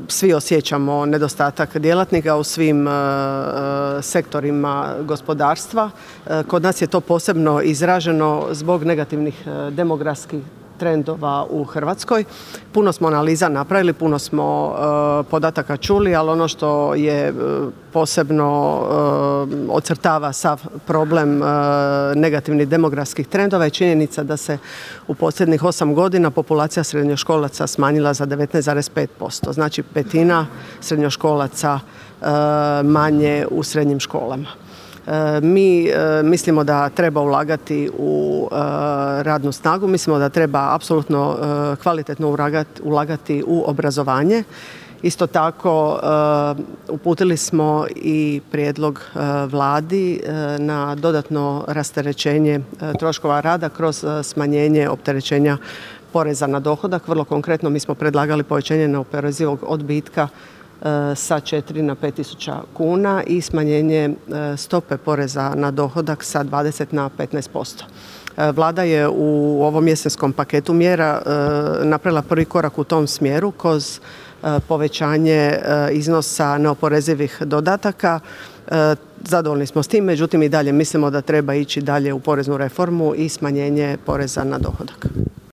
svi osjećamo nedostatak djelatnika u svim sektorima gospodarstva. Kod nas je to posebno izraženo zbog negativnih demografskih trendova u Hrvatskoj. Puno smo analiza napravili, puno smo podataka čuli, ali ono što je posebno ocrtava sav problem negativnih demografskih trendova je činjenica da se u posljednjih 8 godina populacija srednjoškolaca smanjila za 19,5%. Znači 1/5 srednjoškolaca manje u srednjim školama. Mi mislimo da treba ulagati u radnu snagu, mislimo da treba apsolutno kvalitetno ulagati u obrazovanje. Isto tako uputili smo i prijedlog Vladi na dodatno rasterećenje troškova rada kroz smanjenje opterećenja poreza na dohodak. Vrlo konkretno mi smo predlagali povećanje neoporezivog odbitka sa 4 na 5.000 kuna i smanjenje stope poreza na dohodak sa 20 na 15%. Vlada je u ovom jesenskom paketu mjera napravila prvi korak u tom smjeru kroz povećanje iznosa neoporezivih dodataka. Zadovoljni smo s tim, međutim i dalje mislimo da treba ići dalje u poreznu reformu i smanjenje poreza na dohodak.